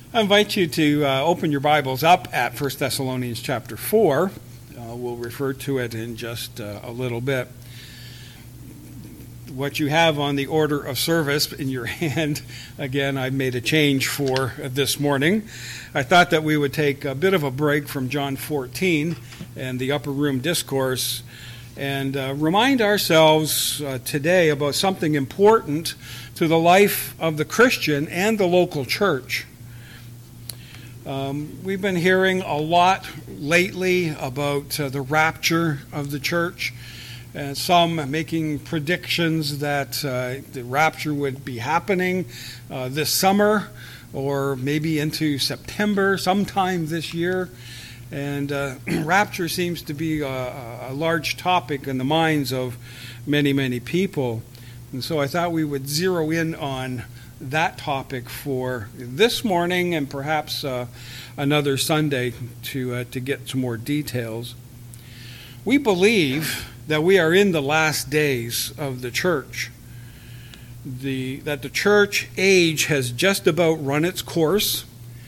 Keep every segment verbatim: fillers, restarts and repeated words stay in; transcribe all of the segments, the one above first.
I invite you to uh, open your Bibles up at First Thessalonians chapter four. Uh, we'll refer to it in just uh, a little bit. What you have on the order of service in your hand, again, I've made a change for this morning. I thought that we would take a bit of a break from John fourteen and the upper room discourse and uh, remind ourselves uh, today about something important to the life of the Christian and the local church. Um, we've been hearing a lot lately about uh, the rapture of the church, and some making predictions that uh, the rapture would be happening uh, this summer or maybe into September sometime this year. And uh, rapture seems to be a, a large topic in the minds of many, many people. And so I thought we would zero in on that topic for this morning and perhaps uh, another Sunday to uh, to get some more details. We believe that we are in the last days of the church. The that the church age has just about run its course.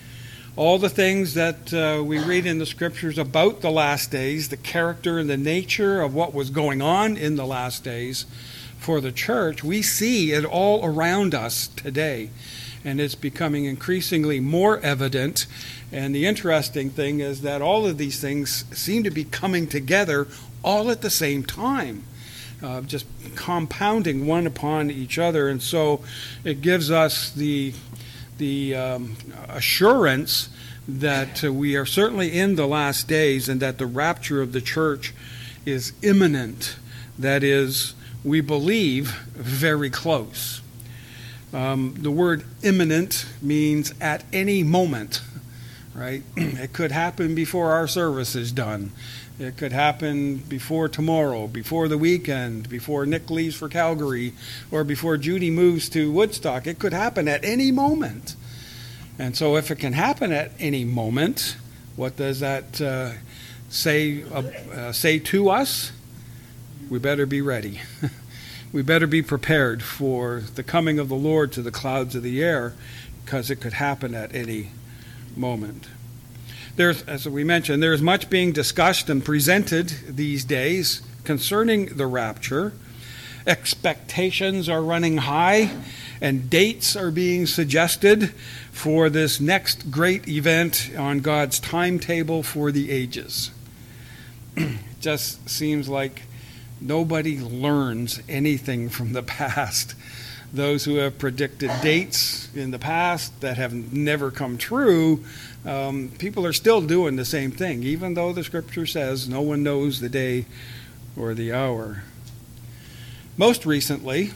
All the things that uh, we read in the scriptures about the last days, the character and the nature of what was going on in the last days for the church, we see it all around us today. And it's becoming increasingly more evident. And the interesting thing is that all of these things seem to be coming together all at the same time, uh, just compounding one upon each other. And so it gives us the, the um, assurance that uh, we are certainly in the last days and that the rapture of the church is imminent. That is, we believe, very close. Um, the word imminent means at any moment, right? It could happen before our service is done. It could happen before tomorrow, before the weekend, before Nick leaves for Calgary, or before Judy moves to Woodstock. It could happen at any moment. And so if it can happen at any moment, what does that uh, say, uh, uh, say to us? We better be ready. We better be prepared for the coming of the Lord to the clouds of the air, because it could happen at any moment. There's, as we mentioned, there's much being discussed and presented these days concerning the rapture. Expectations are running high, and dates are being suggested for this next great event on God's timetable for the ages. It just seems like nobody learns anything from the past. Those who have predicted dates in the past that have never come true, um, people are still doing the same thing, even though the scripture says no one knows the day or the hour. Most recently,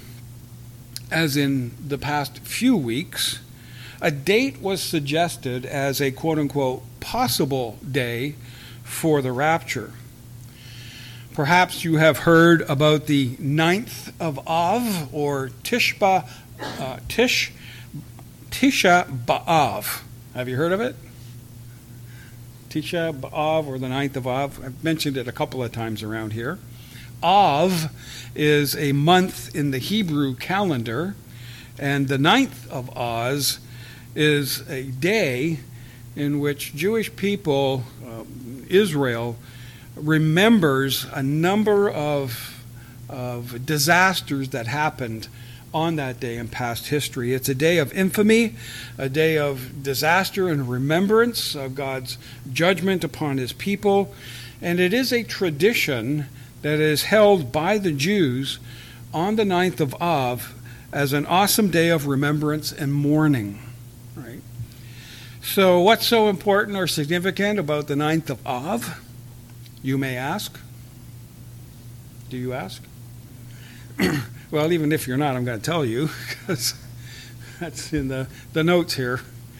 as in the past few weeks, a date was suggested as a quote-unquote possible day for the rapture. Perhaps you have heard about the ninth of Av, or Tishba, uh, Tish, Tisha B'Av. Have you heard of it? Tisha B'Av, or the ninth of Av. I've mentioned it a couple of times around here. Av is a month in the Hebrew calendar, and the ninth of Oz is a day in which Jewish people, uh, Israel, remembers a number of, of disasters that happened on that day in past history. It's a day of infamy, a day of disaster and remembrance of God's judgment upon his people, and it is a tradition that is held by the Jews on the ninth of Av as an awesome day of remembrance and mourning. Right? So what's so important or significant about the ninth of Av? You may ask. Do you ask? Well, even if you're not, I'm going to tell you, because that's in the, the notes here.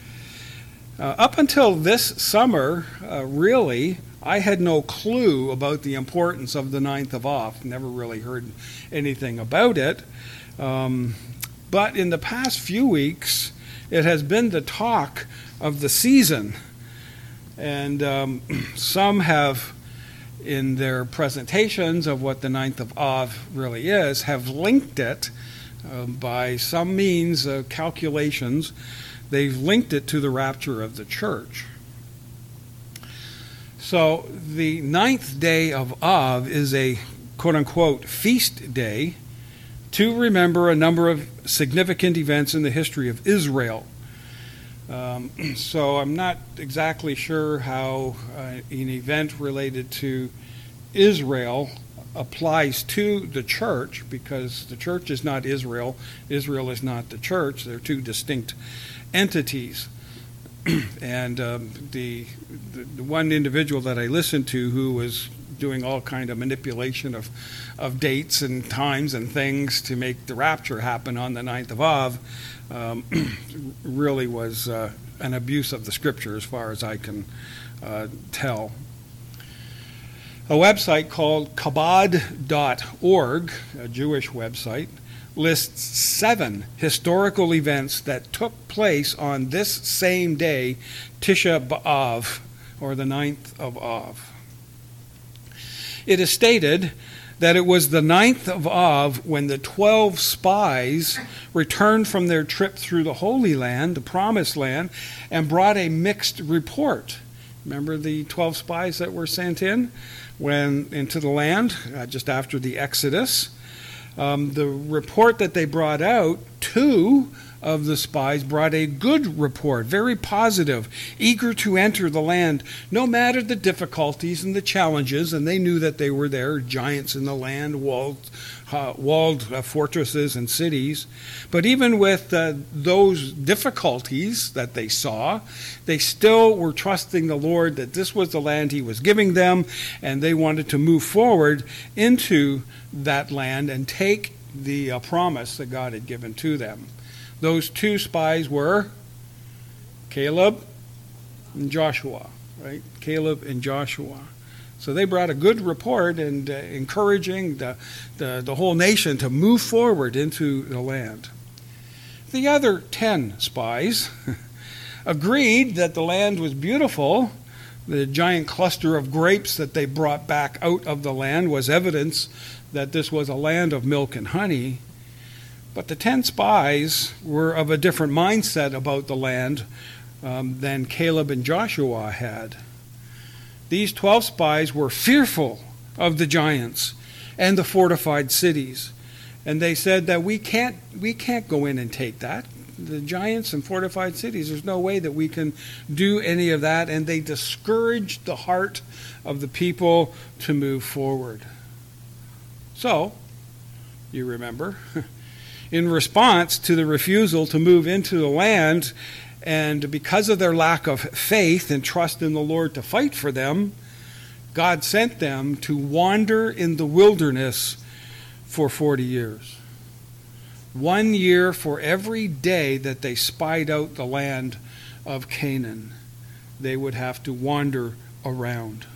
Uh, up until this summer, uh, really, I had no clue about the importance of the ninth of Av. Never really heard anything about it. Um, but in the past few weeks, it has been the talk of the season. And um, some have, in their presentations of what the ninth of Av really is, have linked it uh, by some means of calculations they've linked it to the rapture of the church. So the ninth day of Av is a quote-unquote feast day to remember a number of significant events in the history of Israel. Um, so I'm not exactly sure how uh, an event related to Israel applies to the church, because the church is not Israel. Israel is not the church. They're two distinct entities. And um, the, the the one individual that I listened to who was doing all kind of manipulation of, of dates and times and things to make the rapture happen on the ninth of Av um, really was uh, an abuse of the scripture as far as I can uh, tell. A website called Chabad dot org, a Jewish website, lists seven historical events that took place on this same day, Tisha B'Av, or the ninth of Av. It is stated that it was the ninth of Av when the twelve spies returned from their trip through the Holy Land, the Promised Land, and brought a mixed report. Remember the twelve spies that were sent in when into the land uh, just after the Exodus? Um, the report that they brought out, two of the spies brought a good report, very positive, eager to enter the land, no matter the difficulties and the challenges, and they knew that they were there, giants in the land, walled, uh, walled uh, fortresses and cities. But even with uh, those difficulties that they saw, they still were trusting the Lord that this was the land He was giving them, and they wanted to move forward into that land and take the uh, promise that God had given to them. Those two spies were Caleb and Joshua, right? Caleb and Joshua. So they brought a good report and uh, encouraging the, the, the whole nation to move forward into the land. The other ten spies agreed that the land was beautiful. The giant cluster of grapes that they brought back out of the land was evidence that this was a land of milk and honey. But the ten spies were of a different mindset about the land um, than Caleb and Joshua had. These twelve spies were fearful of the giants and the fortified cities. And they said that we can't, we can't go in and take that. The giants and fortified cities, there's no way that we can do any of that. And they discouraged the heart of the people to move forward. So, you remember, in response to the refusal to move into the land, and because of their lack of faith and trust in the Lord to fight for them, God sent them to wander in the wilderness for forty years. One year for every day that they spied out the land of Canaan, they would have to wander around.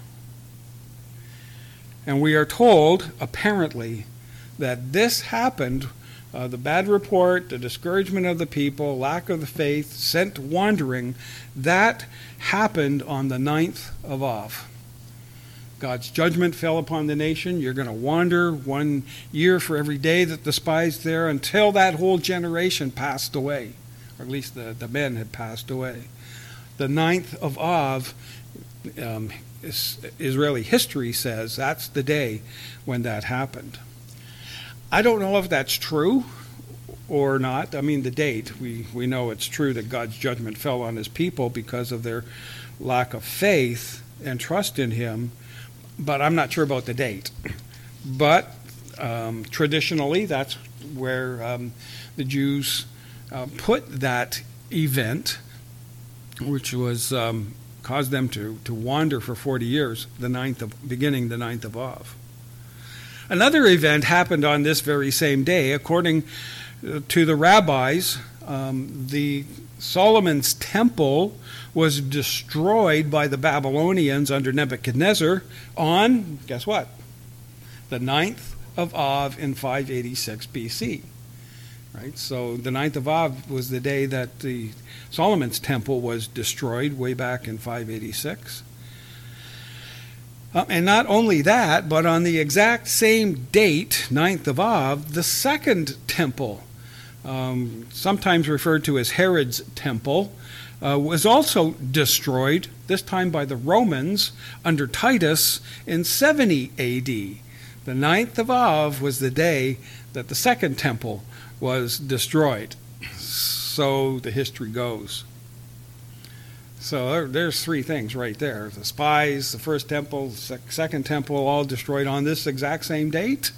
And we are told, apparently, that this happened, uh, the bad report, the discouragement of the people, lack of the faith, sent wandering, that happened on the ninth of Av. God's judgment fell upon the nation. You're going to wander one year for every day that the spies there until that whole generation passed away, or at least the, the men had passed away. The ninth of Av, um, Israeli history says that's the day when that happened. I don't know if that's true or not. I mean, the date, we, we know it's true that God's judgment fell on His people because of their lack of faith and trust in Him, but I'm not sure about the date. But um, traditionally, that's where um, the Jews uh, put that event, which was um, caused them to, to wander for forty years, the ninth of, beginning the ninth of Av. Another event happened on this very same day. According to the rabbis, um, the Solomon's temple was destroyed by the Babylonians under Nebuchadnezzar on, guess what? The ninth of Av in five eighty-six B C. Right? So the ninth of Av was the day that the Solomon's temple was destroyed way back in five eighty-six. Uh, and not only that, but on the exact same date, ninth of Av, the second temple um, sometimes referred to as Herod's temple, uh, was also destroyed, this time by the Romans under Titus in seventy A D. The ninth of Av was the day that the second temple was destroyed. So the history goes. So there, there's three things right there. The spies, the first temple, the second temple, all destroyed on this exact same date?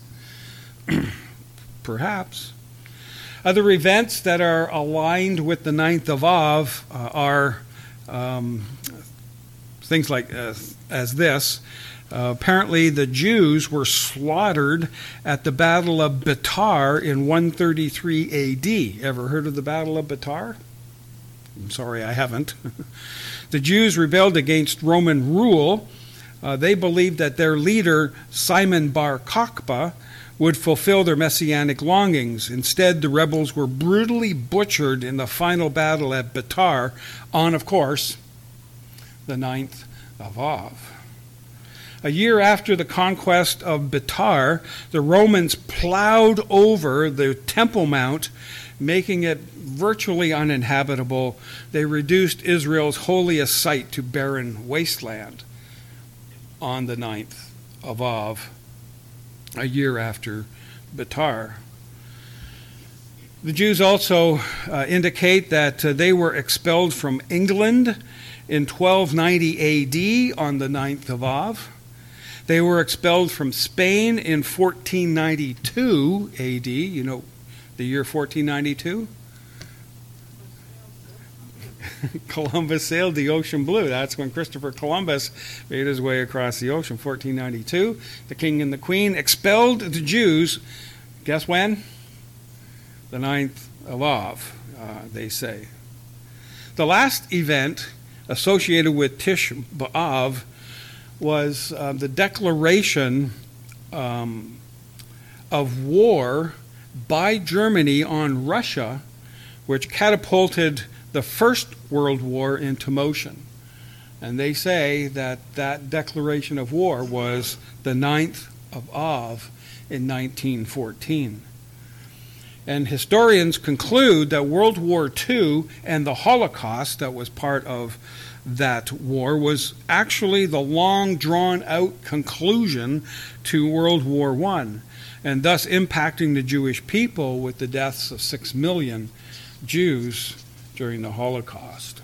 Perhaps. Other events that are aligned with the ninth of Av uh, are um, things like uh, as this. Uh, apparently the Jews were slaughtered at the Battle of Betar in one thirty-three A D. Ever heard of the Battle of Betar? I'm sorry, I haven't. The Jews rebelled against Roman rule. Uh, they believed that their leader, Simon Bar Kokhba, would fulfill their messianic longings. Instead, the rebels were brutally butchered in the final battle at Betar on, of course, the ninth of Av. A year after the conquest of Betar, the Romans plowed over the Temple Mount, making it virtually uninhabitable. They reduced Israel's holiest site to barren wasteland on the ninth of Av, a year after Betar. The Jews also uh, indicate that uh, they were expelled from England in twelve ninety A D on the ninth of Av. They were expelled from Spain in fourteen ninety-two A D. You know the year fourteen ninety-two? Columbus sailed the ocean blue. That's when Christopher Columbus made his way across the ocean, fourteen ninety-two. The king and the queen expelled the Jews. Guess when? The ninth of Av, uh, they say. The last event associated with Tish B'Av was uh, the declaration um, of war by Germany on Russia, which catapulted the First World War into motion. And they say that that declaration of war was the ninth of Av in nineteen fourteen. And historians conclude that World War Two and the Holocaust that was part of that war was actually the long drawn out conclusion to World War One, and thus impacting the Jewish people with the deaths of six million Jews during the Holocaust.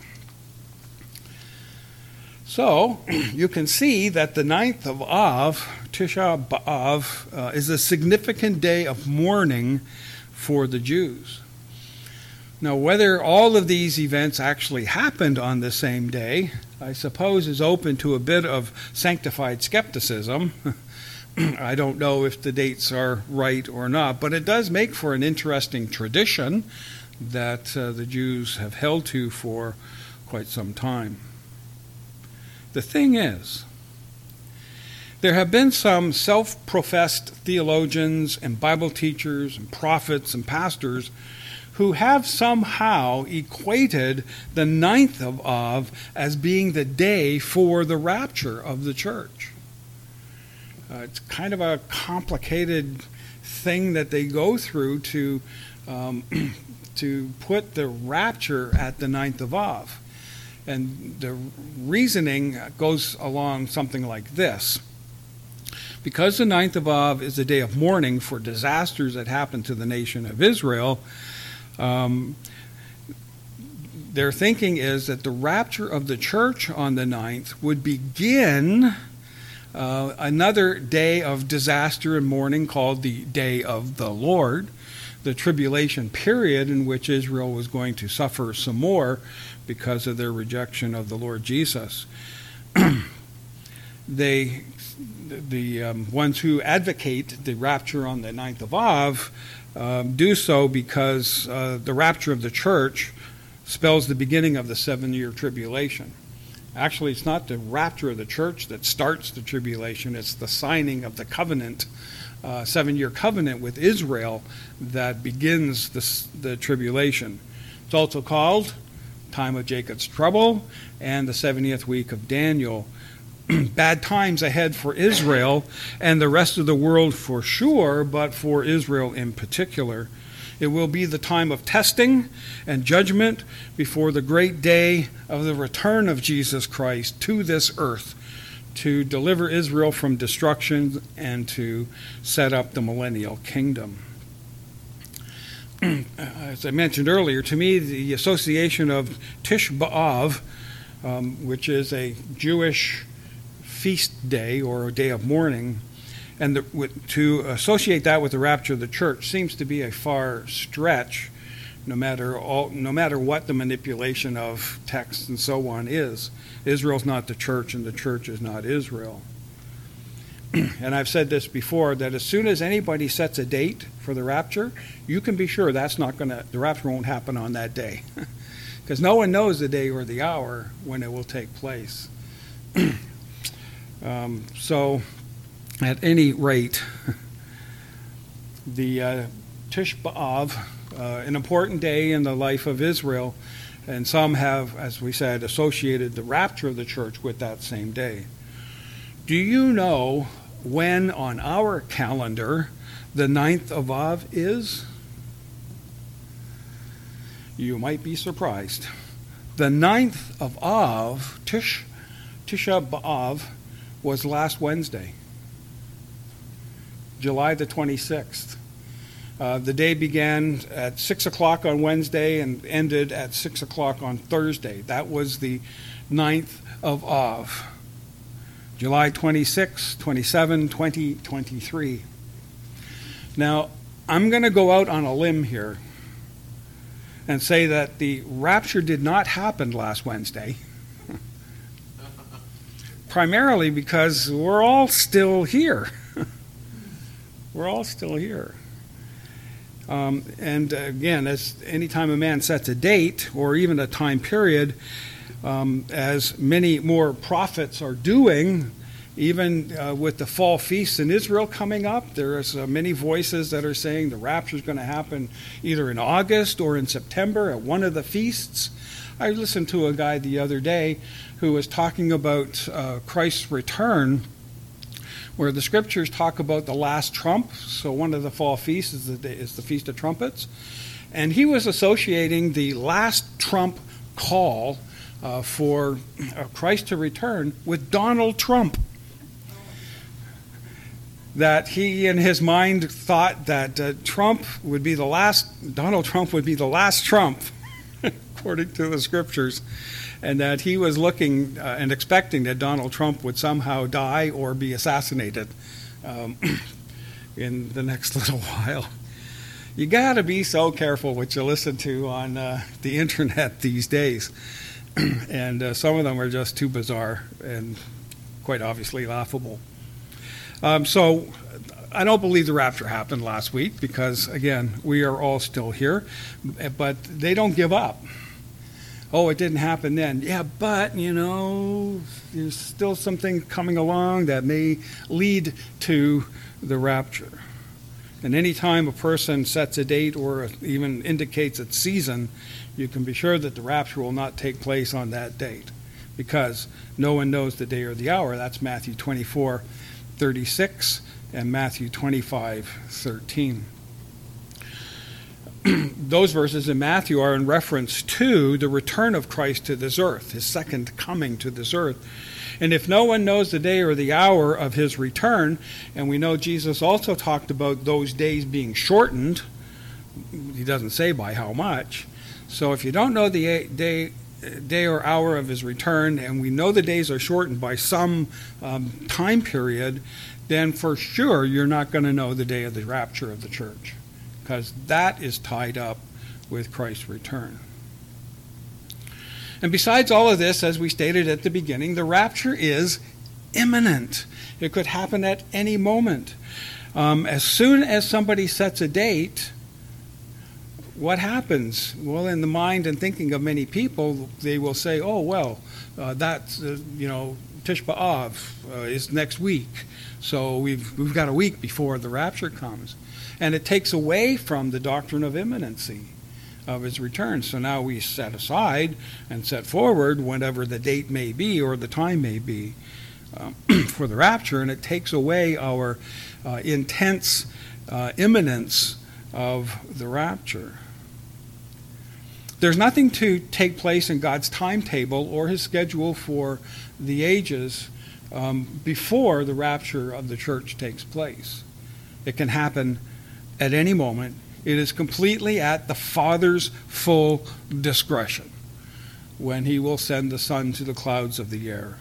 So you can see that the ninth of Av, Tisha B'Av, uh, is a significant day of mourning for the Jews. Now, whether all of these events actually happened on the same day, I suppose is open to a bit of sanctified skepticism. I don't know if the dates are right or not, but it does make for an interesting tradition that uh, the Jews have held to for quite some time. The thing is, there have been some self-professed theologians and Bible teachers and prophets and pastors who have somehow equated the ninth of Av as being the day for the rapture of the church. Uh, it's kind of a complicated thing that they go through to um, to put the rapture at the ninth of Av. And the reasoning goes along something like this. Because the ninth of Av is a day of mourning for disasters that happened to the nation of Israel, um, their thinking is that the rapture of the church on the ninth would begin uh, another day of disaster and mourning called the Day of the Lord, the tribulation period in which Israel was going to suffer some more because of their rejection of the Lord Jesus. they, the um, ones who advocate the rapture on the ninth of Av um, do so because uh, the rapture of the church spells the beginning of the seven-year tribulation. Actually, it's not the rapture of the church that starts the tribulation, it's the signing of the covenant, uh, seven-year covenant with Israel that begins this, the tribulation. It's also called time of Jacob's trouble and the seventieth week of Daniel. Bad times ahead for Israel and the rest of the world for sure, but for Israel in particular. It will be the time of testing and judgment before the great day of the return of Jesus Christ to this earth to deliver Israel from destruction and to set up the millennial kingdom. As I mentioned earlier, to me, the association of Tish B'Av, um, which is a Jewish feast day or a day of mourning, and the, with, to associate that with the rapture of the church seems to be a far stretch, no matter all, no matter what the manipulation of text and so on is. Israel's not the church, and the church is not Israel. And I've said this before, that as soon as anybody sets a date for the rapture, you can be sure that's not going to, the rapture won't happen on that day. Because no one knows the day or the hour when it will take place. um, so, at any rate, the uh, Tish B'Av, uh, an important day in the life of Israel, and some have, as we said, associated the rapture of the church with that same day. Do you know when on our calendar the ninth of Av is? You might be surprised. The ninth of Av, Tish, Tisha B'Av, was last Wednesday, July the twenty-sixth. Uh, the day began at six o'clock on Wednesday and ended at six o'clock on Thursday. That was the ninth of Av. July twenty-sixth, twenty-seventh, twenty twenty-three. Now, I'm going to go out on a limb here and say that the rapture did not happen last Wednesday, primarily because we're all still here. We're all still here. Um, and again, as any time a man sets a date or even a time period, um, as many more prophets are doing, even uh, with the fall feasts in Israel coming up, there's uh, many voices that are saying the rapture is going to happen either in August or in September at one of the feasts. I listened to a guy the other day who was talking about uh, Christ's return, where the scriptures talk about the last trump. So one of the fall feasts is the, is the Feast of Trumpets. And he was associating the last trump call uh, for uh, Christ to return with Donald Trump. That he in his mind thought that uh, Trump would be the last, Donald Trump would be the last Trump, according to the scriptures. And that he was looking uh, and expecting that Donald Trump would somehow die or be assassinated um, in the next little while. You got to be so careful what you listen to on uh, the internet these days. And uh, some of them are just too bizarre and quite obviously laughable. Um, so I don't believe the rapture happened last week because, again, we are all still here. But they don't give up. Oh, it didn't happen then. Yeah, but, you know, there's still something coming along that may lead to the rapture. And any time a person sets a date or even indicates its season, you can be sure that the rapture will not take place on that date because no one knows the day or the hour. That's Matthew twenty-four thirty-six and Matthew twenty-five thirteen. Those verses in Matthew are in reference to the return of Christ to this earth, his second coming to this earth. And if no one knows the day or the hour of his return, and we know Jesus also talked about those days being shortened, he doesn't say by how much. So if you don't know the day, day or hour of his return, and we know the days are shortened by some um, time period, then for sure you're not going to know the day of the rapture of the church, because that is tied up with Christ's return. And besides all of this, as we stated at the beginning, the rapture is imminent. It could happen at any moment. Um, as soon as somebody sets a date, what happens? Well, in the mind and thinking of many people, they will say, oh, well, uh, that's, uh, you know, Tish B'Av uh, is next week. So we've we've got a week before the rapture comes. And it takes away from the doctrine of imminency of his return. So now we set aside and set forward whatever the date may be or the time may be um, for the rapture, and it takes away our uh, intense uh, imminence of the rapture. There's nothing to take place in God's timetable or his schedule for the ages um, before the rapture of the church takes place. It can happen at any moment. It is completely at the Father's full discretion when he will send the Son to the clouds of the air.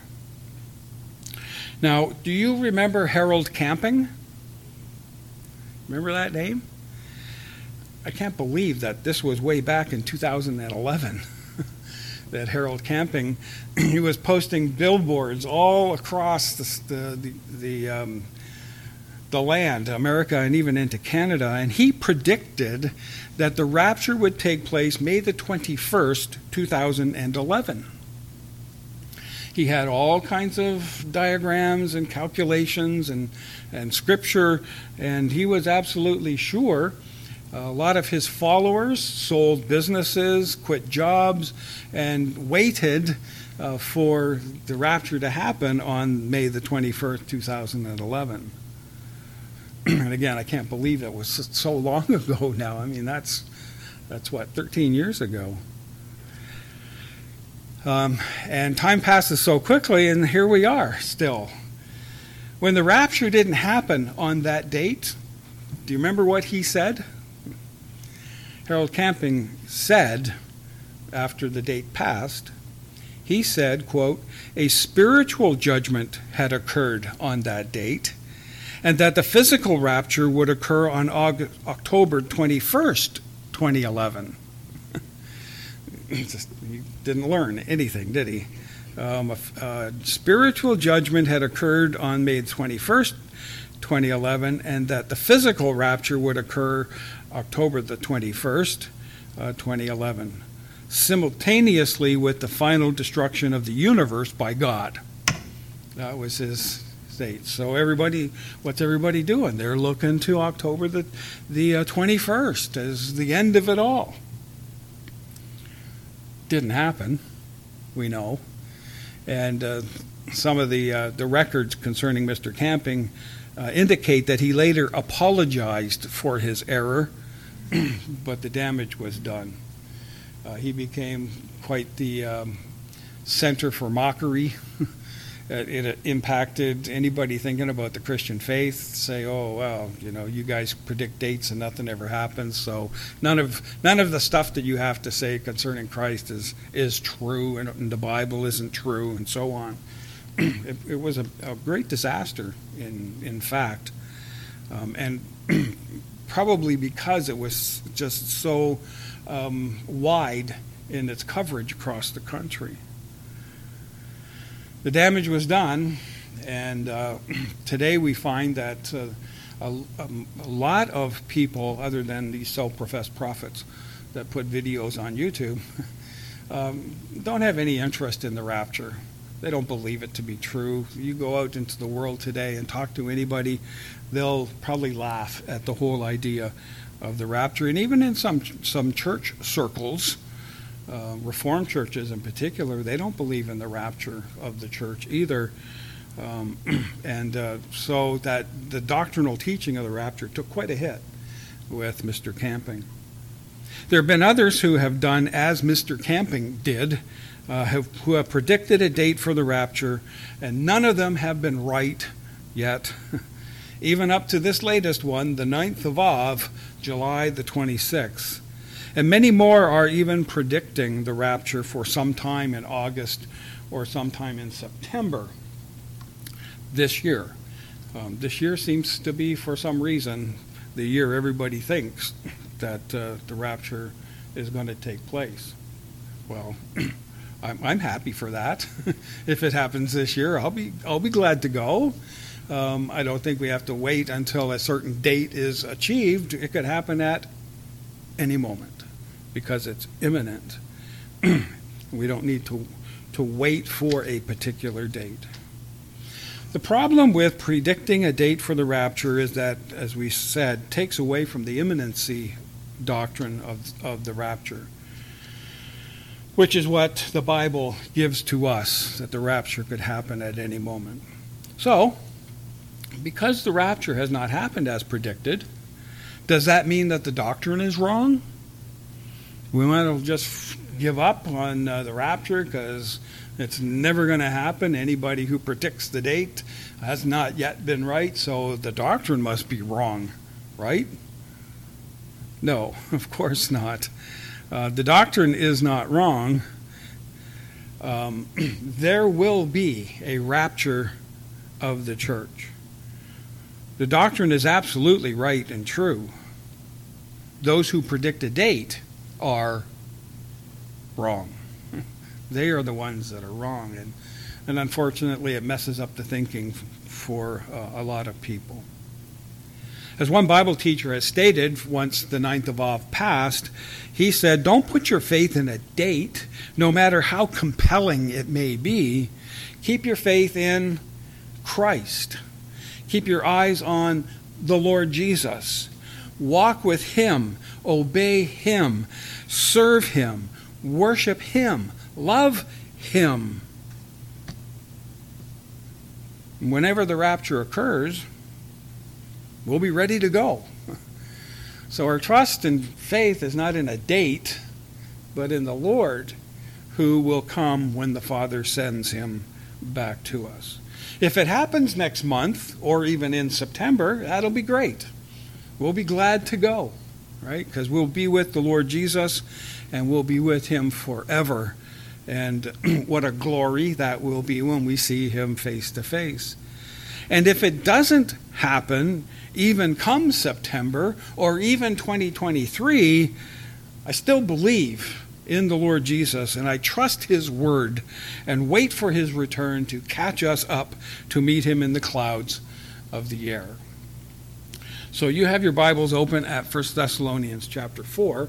Now, do you remember Harold Camping? Remember that name? I can't believe that this was way back in two thousand eleven that Harold Camping, he was posting billboards all across the the the, the, um, the land, America, and even into Canada, and he predicted that the rapture would take place May the twenty-first, two thousand eleven. He had all kinds of diagrams and calculations and, and scripture, and he was absolutely sure. A lot of his followers sold businesses, quit jobs, and waited uh, for the rapture to happen on May the twenty-first, two thousand eleven. And again, I can't believe that was so long ago now. I mean, that's, that's what, thirteen years ago. Um, and time passes so quickly, and here we are still. When the rapture didn't happen on that date, do you remember what he said? Harold Camping said, after the date passed, he said, quote, a spiritual judgment had occurred on that date, and that the physical rapture would occur on August, October twenty-first, twenty eleven. Just, he didn't learn anything, did he? Um, a, a spiritual judgment had occurred on May twenty-first, twenty eleven, and that the physical rapture would occur October the twenty-first, uh, twenty eleven, simultaneously with the final destruction of the universe by God. That was his date. So everybody, what's everybody doing? They're looking to October the, the uh, twenty-first as the end of it all. Didn't happen, we know. And uh, some of the, uh, the records concerning Mister Camping uh, indicate that he later apologized for his error, but the damage was done. Uh, he became quite the um, center for mockery. it, it impacted anybody thinking about the Christian faith, say, oh, well, you know, you guys predict dates and nothing ever happens, so none of none of the stuff that you have to say concerning Christ is, is true, and, and the Bible isn't true, and so on. it, it was a, a great disaster, in, in fact. Um, and probably because it was just so um, wide in its coverage across the country. The damage was done, and uh, today we find that uh, a, a lot of people, other than these self-professed prophets that put videos on YouTube, um, don't have any interest in the rapture. They don't believe it to be true. You go out into the world today and talk to anybody, they'll probably laugh at the whole idea of the rapture. And even in some some church circles, uh, Reformed churches in particular, they don't believe in the rapture of the church either. Um, and uh, so that the doctrinal teaching of the rapture took quite a hit with Mister Camping. There have been others who have done as Mister Camping did, uh, have, who have predicted a date for the rapture, and none of them have been right yet. Even up to this latest one, the ninth of Av, July the twenty-sixth. And many more are even predicting the rapture for some time in August or sometime in September this year. Um, this year seems to be, for some reason, the year everybody thinks that uh, the rapture is going to take place. Well, I'm, I'm happy for that. If it happens this year, I'll be I'll be glad to go. Um, I don't think we have to wait until a certain date is achieved. It could happen at any moment because it's imminent. We don't need to to wait for a particular date. The problem with predicting a date for the rapture is that, as we said, takes away from the imminency doctrine of, of the rapture, which is what the Bible gives to us, that the rapture could happen at any moment. So, because the rapture has not happened as predicted, Does that mean that the doctrine is wrong? We might as well just give up on uh, the rapture because it's never going to happen. Anybody who predicts the date has not yet been right, so the doctrine must be wrong, right? No, of course not. Uh, the doctrine is not wrong. Um, there will be a rapture of the church. The doctrine is absolutely right and true. Those who predict a date are wrong. They are the ones that are wrong, and, and unfortunately it messes up the thinking for uh, a lot of people. As one Bible teacher has stated once the ninth of Av passed, he said, don't put your faith in a date, no matter how compelling it may be. Keep your faith in Christ. Keep your eyes on the Lord Jesus. Walk with Him, obey Him, serve Him, worship Him, love Him. Whenever the rapture occurs, we'll be ready to go. So our trust and faith is not in a date, but in the Lord, who will come when the Father sends Him back to us. If it happens next month or even in September, that'll be great. We'll be glad to go, right? Because we'll be with the Lord Jesus and we'll be with Him forever. And what a glory that will be when we see Him face to face. And if it doesn't happen, even come September or even twenty twenty-three, I still believe in the Lord Jesus, and I trust His word and wait for His return to catch us up to meet Him in the clouds of the air. So you have your Bibles open at First Thessalonians chapter four.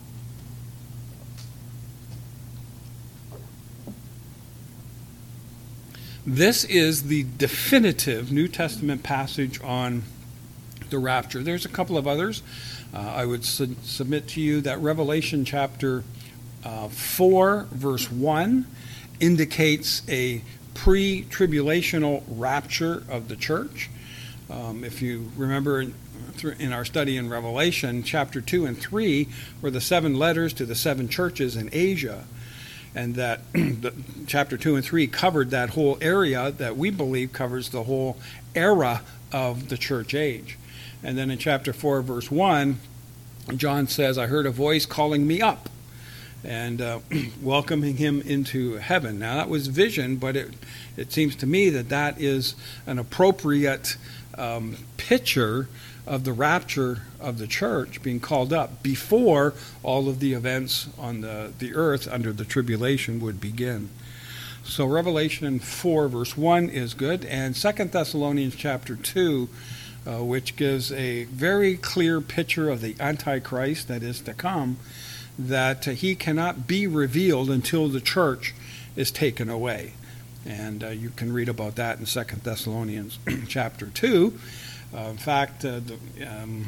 This is the definitive New Testament passage on the rapture. There's a couple of others. Uh, I would su- submit to you that Revelation chapter uh, four, verse one, indicates a pre-tribulational rapture of the church. Um, if you remember in, in our study in Revelation, chapter two and three were the seven letters to the seven churches in Asia. And that the, chapter two and three covered that whole area that we believe covers the whole era of the church age. And then in chapter four, verse one, John says, I heard a voice calling me up and uh, welcoming him into heaven. Now, that was vision, but it, it seems to me that that is an appropriate um, picture of the rapture of the church being called up before all of the events on the, the earth under the tribulation would begin. So Revelation four verse one is good, and Second Thessalonians chapter two, uh, which gives a very clear picture of the Antichrist that is to come, that uh, he cannot be revealed until the church is taken away. And uh, you can read about that in Second Thessalonians chapter two. Uh, in fact, uh, the, um,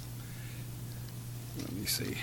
let me see.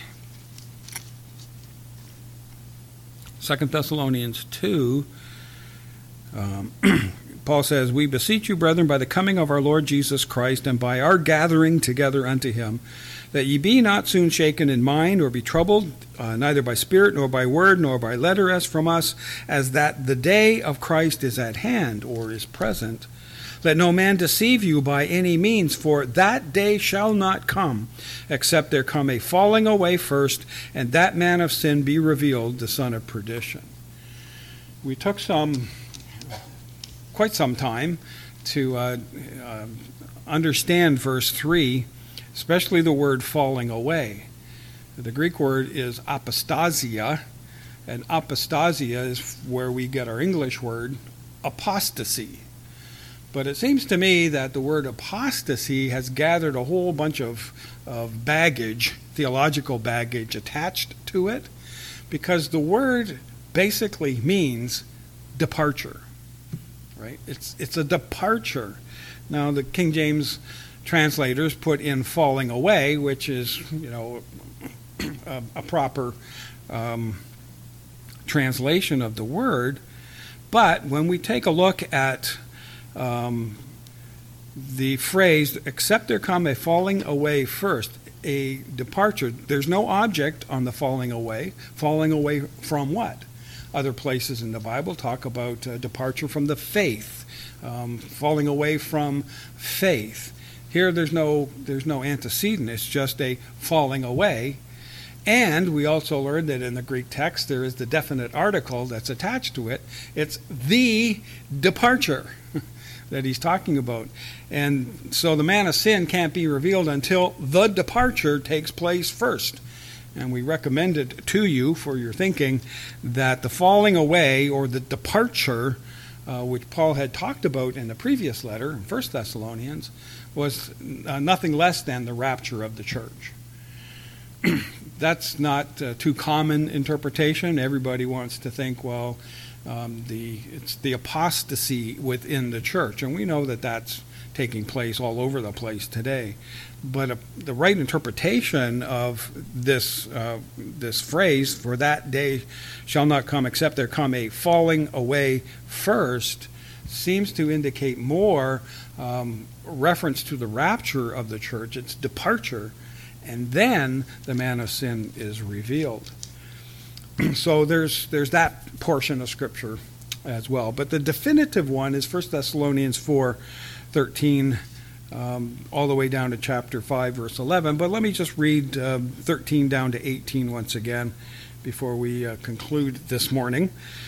Second Thessalonians two, um, Paul says, we beseech you, brethren, by the coming of our Lord Jesus Christ, and by our gathering together unto him, that ye be not soon shaken in mind, or be troubled, uh, neither by spirit, nor by word, nor by letter as from us, as that the day of Christ is at hand, or is present. Let no man deceive you by any means, for that day shall not come, except there come a falling away first, and that man of sin be revealed, the son of perdition. We took some, quite some time to uh, uh, understand verse three, especially the word falling away. The Greek word is apostasia, and apostasia is where we get our English word apostasy. But it seems to me that the word apostasy has gathered a whole bunch of, of baggage, theological baggage attached to it, because the word basically means departure, right? It's it's a departure. Now, the King James translators put in falling away, which is, you know, a, a proper um, translation of the word. But when we take a look at Um, the phrase, except there come a falling away first, a departure. There's no object on the falling away. Falling away from what? Other places in the Bible talk about uh, departure from the faith, um, falling away from faith. Here there's no there's no antecedent. It's just a falling away. And we also learned that in the Greek text there is the definite article that's attached to it. It's the departure that he's talking about. And so the man of sin can't be revealed until the departure takes place first. And we recommend it to you for your thinking that the falling away or the departure, uh, which Paul had talked about in the previous letter, in First Thessalonians, was uh, nothing less than the rapture of the church. That's not uh, too common interpretation. Everybody wants to think, well, um, the it's the apostasy within the church, and we know that that's taking place all over the place today. But uh, the right interpretation of this uh, this phrase, "for that day shall not come except there come a falling away first," seems to indicate more um, reference to the rapture of the church, its departure, and then the man of sin is revealed. So there's there's that portion of Scripture as well. But the definitive one is First Thessalonians four thirteen, um, all the way down to chapter five, verse eleven. But let me just read uh, thirteen down to eighteen once again before we uh, conclude this morning.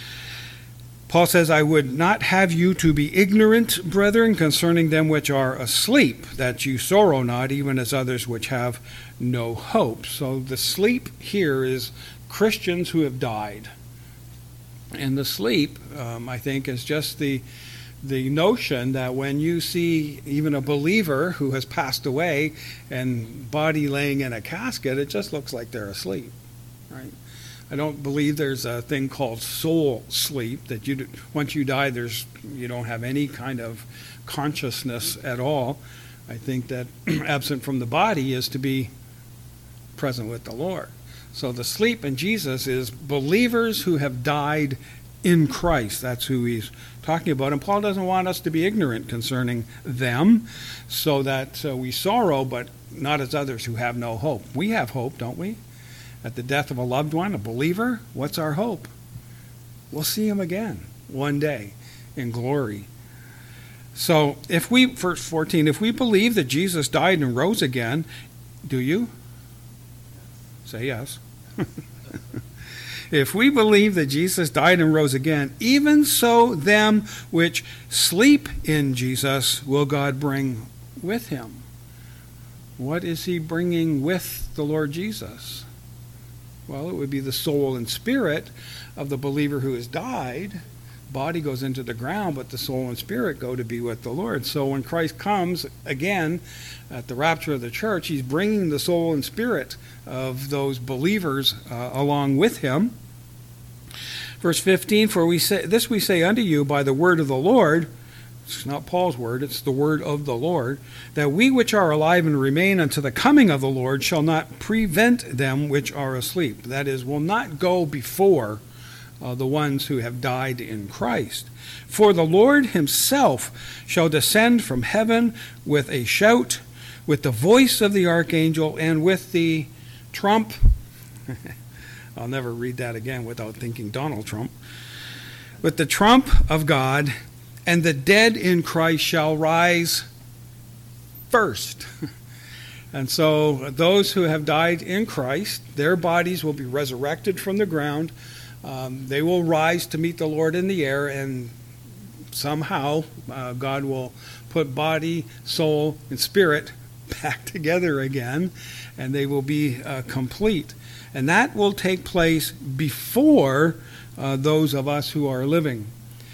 Paul says, "I would not have you to be ignorant, brethren, concerning them which are asleep, that you sorrow not, even as others which have no hope." So the sleep here is Christians who have died. And the sleep, um, I think, is just the the notion that when you see even a believer who has passed away and body laying in a casket, it just looks like they're asleep, right? I don't believe there's a thing called soul sleep, that you once you die, there's you don't have any kind of consciousness at all. I think that absent from the body is to be present with the Lord. So the sleep in Jesus is believers who have died in Christ. That's who he's talking about. And Paul doesn't want us to be ignorant concerning them, so that uh, we sorrow, but not as others who have no hope. We have hope, don't we? At the death of a loved one, a believer, what's our hope? We'll see him again one day in glory. So if we, verse fourteen, if we believe that Jesus died and rose again, do you? Say yes. If we believe that Jesus died and rose again, even so them which sleep in Jesus will God bring with him. What is he bringing with the Lord Jesus? Well, it would be the soul and spirit of the believer who has died. Body goes into the ground, but the soul and spirit go to be with the Lord. So when Christ comes again at the rapture of the church, he's bringing the soul and spirit of those believers uh, along with him. Verse fifteen, "For we say this we say unto you by the word of the Lord," it's not Paul's word, it's the word of the Lord, "that we which are alive and remain unto the coming of the Lord shall not prevent them which are asleep." That is, will not go before uh, the ones who have died in Christ. "For the Lord himself shall descend from heaven with a shout, with the voice of the archangel, and with the trump." I'll never read that again without thinking Donald Trump. "With the trump of God, and the dead in Christ shall rise first." And so those who have died in Christ, their bodies will be resurrected from the ground. Um, they will rise to meet the Lord in the air, and somehow uh, God will put body, soul, and spirit back together again, and they will be uh, complete. And that will take place before uh, those of us who are living.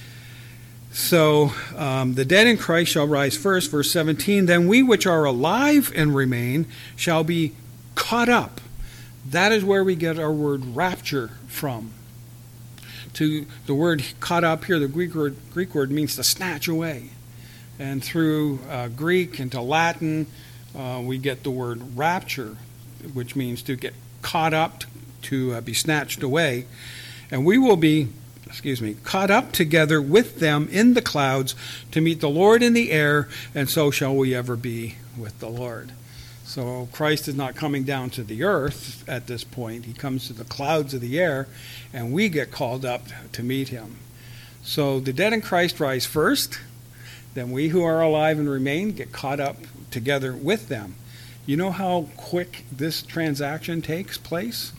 So um, the dead in Christ shall rise first. Verse seventeen, "Then we which are alive and remain shall be caught up." That is where we get our word rapture from. To the word caught up here, the Greek word, Greek word means to snatch away. And through uh, Greek into Latin, uh, we get the word rapture, which means to get caught up, to uh, be snatched away. And we will be, excuse me, caught up together with them in the clouds to meet the Lord in the air, and so shall we ever be with the Lord. So Christ is not coming down to the earth at this point. He comes to the clouds of the air, and we get called up to meet him. So the dead in Christ rise first, then we who are alive and remain get caught up together with them. You know how quick this transaction takes place?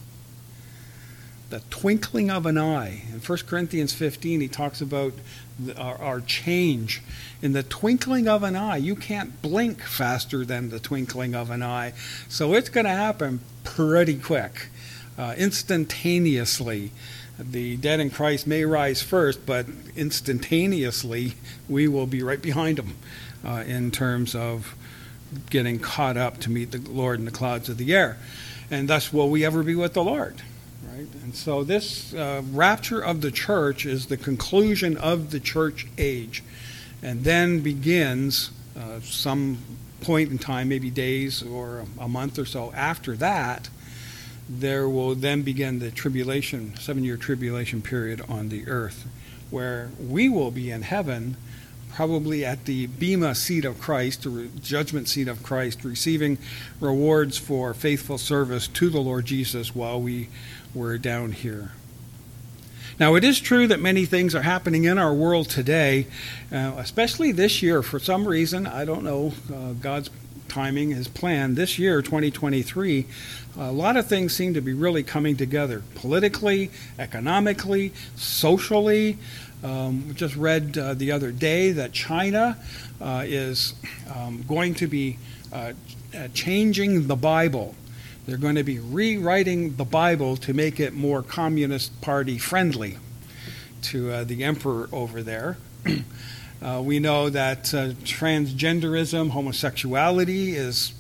The twinkling of an eye. In First Corinthians fifteen, he talks about the, our, our change. In the twinkling of an eye, you can't blink faster than the twinkling of an eye. So it's going to happen pretty quick, uh, instantaneously. The dead in Christ may rise first, but instantaneously we will be right behind them uh, in terms of getting caught up to meet the Lord in the clouds of the air. And thus will we ever be with the Lord. Right? And so this uh, rapture of the church is the conclusion of the church age. And then begins uh, some point in time, maybe days or a month or so after that, there will then begin the tribulation, seven-year tribulation period on the earth, where we will be in heaven, probably at the Bema seat of Christ, the judgment seat of Christ, receiving rewards for faithful service to the Lord Jesus while we were down here. Now, it is true that many things are happening in our world today, uh, especially this year. For some reason, I don't know, uh, God's timing, his plan, this year, twenty twenty-three, a lot of things seem to be really coming together, politically, economically, socially. Um, we just read uh, the other day that China uh, is um, going to be uh, uh, changing the Bible. They're going to be rewriting the Bible to make it more Communist Party friendly to uh, the emperor over there. uh, we know that uh, transgenderism, homosexuality is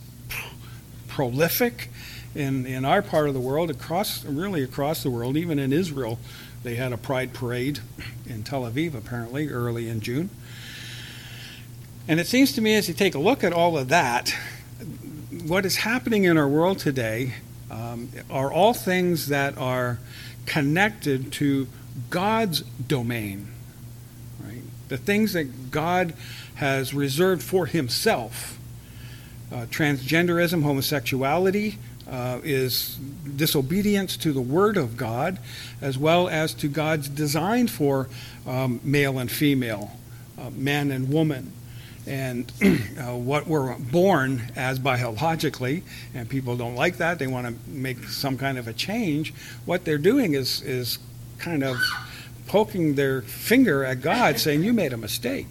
prolific in, in our part of the world, across really across the world. Even in Israel, they had a pride parade in Tel Aviv, apparently, early in June. And it seems to me, as you take a look at all of that, what is happening in our world today um, are all things that are connected to God's domain, right? The things that God has reserved for himself. Uh, transgenderism, homosexuality, uh, is disobedience to the Word of God, as well as to God's design for um, male and female, uh, man and woman. And uh, what we're born as biologically, and people don't like that, they want to make some kind of a change, what they're doing is, is kind of poking their finger at God, saying, you made a mistake.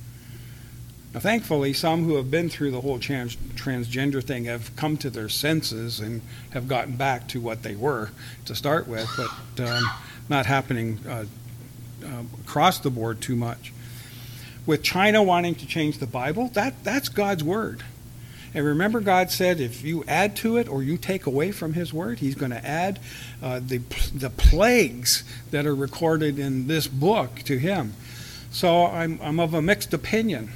Now, thankfully, some who have been through the whole trans- transgender thing have come to their senses and have gotten back to what they were to start with, but um, not happening uh, uh, across the board too much. With China wanting to change the Bible, that, that's God's word. And remember, God said if you add to it or you take away from his word, he's going to add uh, the, the plagues that are recorded in this book to him. So I'm, I'm of a mixed opinion.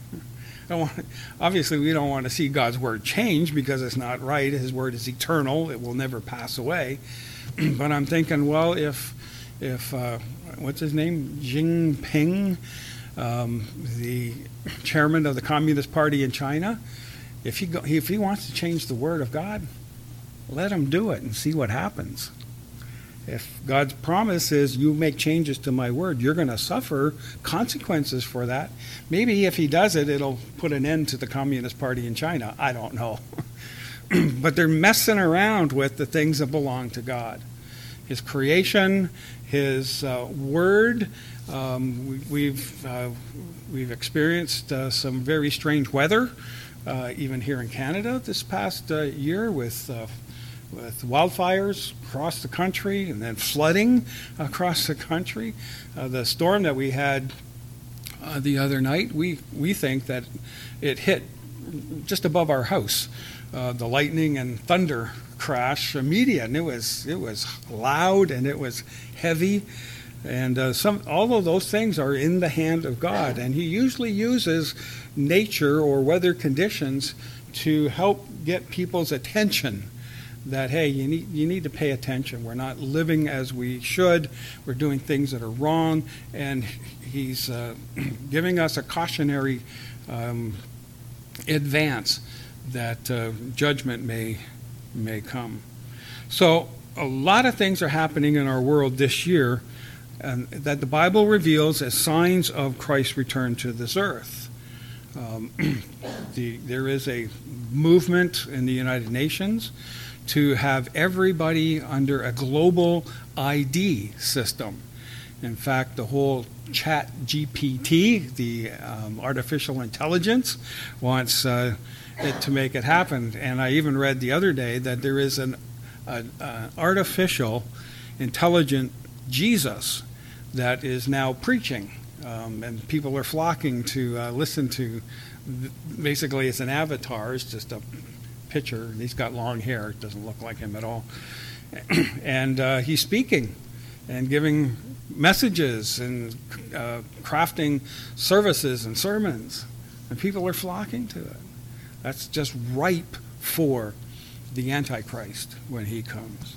I don't want, obviously, we don't want to see God's word change because it's not right. His word is eternal. It will never pass away. But I'm thinking, well, if, if uh, what's his name, Jinping, Um, the chairman of the Communist Party in China, if he go, if he wants to change the word of God, let him do it and see what happens. If God's promise is you make changes to my word, you're going to suffer consequences for that. Maybe if he does it, it'll put an end to the Communist Party in China. I don't know. But they're messing around with the things that belong to God. His creation, his uh, word. Um, we, we've uh, we've experienced uh, some very strange weather, uh, even here in Canada this past uh, year, with uh, with wildfires across the country and then flooding across the country. Uh, the storm that we had uh, the other night, we we think that it hit just above our house. Uh, the lightning and thunder crash immediate, and it was it was loud and it was heavy. And uh, some, all of those things are in the hand of God, and he usually uses nature or weather conditions to help get people's attention. That hey, you need you need to pay attention. We're not living as we should. We're doing things that are wrong, and he's uh, giving us a cautionary um, advance that uh, judgment may may come. So a lot of things are happening in our world this year and that the Bible reveals as signs of Christ's return to this earth. Um, the, there is a movement in the United Nations to have everybody under a global I D system. In fact, the whole Chat G P T, the um, artificial intelligence, wants uh, it to make it happen. And I even read the other day that there is an a, a artificial intelligent Jesus that is now preaching. Um, and people are flocking to uh, listen to, basically it's an avatar, it's just a picture. He's got long hair, it doesn't look like him at all. And uh, he's speaking and giving messages and uh, crafting services and sermons. And people are flocking to it. That's just ripe for the Antichrist when he comes.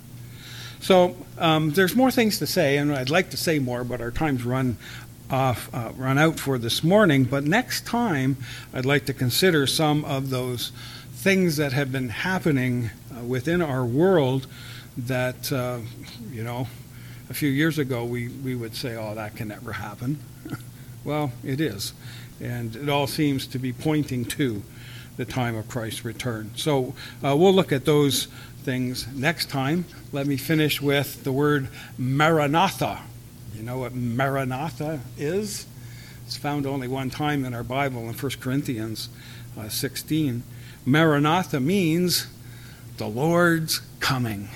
So um, there's more things to say, and I'd like to say more, but our time's run off, uh, run out for this morning. But next time, I'd like to consider some of those things that have been happening uh, within our world that, uh, you know, a few years ago we, we would say, oh, that can never happen. Well, it is. And it all seems to be pointing to the time of Christ's return. So uh, we'll look at those things next time. Let me finish with the word Maranatha. You know what Maranatha is? It's found only one time in our Bible in First Corinthians uh, sixteen. Maranatha means the Lord's coming.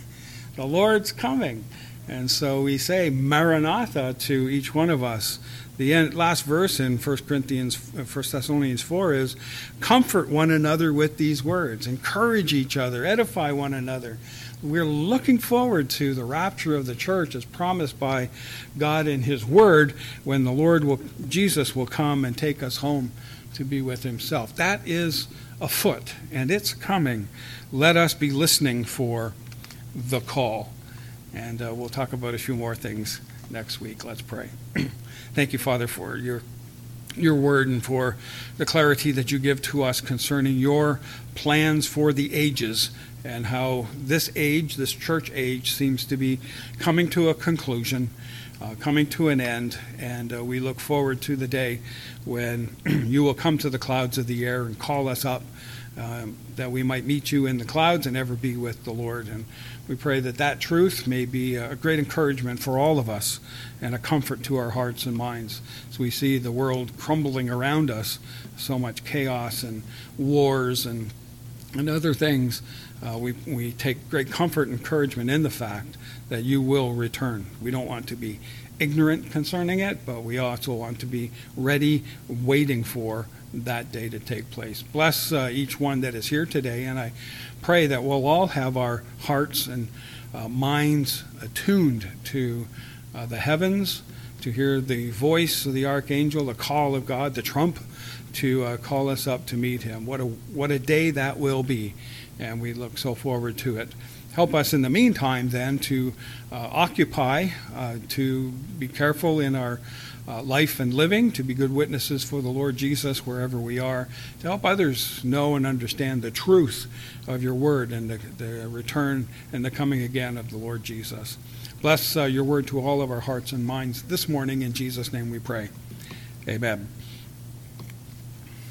The Lord's coming. And so we say Maranatha to each one of us. The end, last verse in First Corinthians, First Thessalonians four is, comfort one another with these words, encourage each other, edify one another. We're looking forward to the rapture of the church as promised by God in His Word, when the Lord will, Jesus will come and take us home to be with Himself. That is afoot, and it's coming. Let us be listening for the call. And uh, we'll talk about a few more things next week. Let's pray. Thank you, Father, for your your word and for the clarity that you give to us concerning your plans for the ages and how this age, this church age, seems to be coming to a conclusion, uh, coming to an end. And uh, we look forward to the day when you will come to the clouds of the air and call us up, um, that we might meet you in the clouds and ever be with the Lord. And we pray that that truth may be a great encouragement for all of us and a comfort to our hearts and minds as we see the world crumbling around us, so much chaos and wars and and other things. Uh, we, we take great comfort and encouragement in the fact that you will return. We don't want to be ignorant concerning it, but we also want to be ready, waiting for that day to take place. Bless uh, each one that is here today, and I pray that we'll all have our hearts and uh, minds attuned to uh, the heavens, to hear the voice of the archangel, the call of God, the trump, to uh, call us up to meet him. What a what a day that will be, and we look so forward to it. Help us in the meantime then to uh, occupy, uh, to be careful in our uh, life and living, to be good witnesses for the Lord Jesus wherever we are, to help others know and understand the truth of your word and the, the return and the coming again of the Lord Jesus. Bless uh, your word to all of our hearts and minds this morning. In Jesus' name we pray. Amen.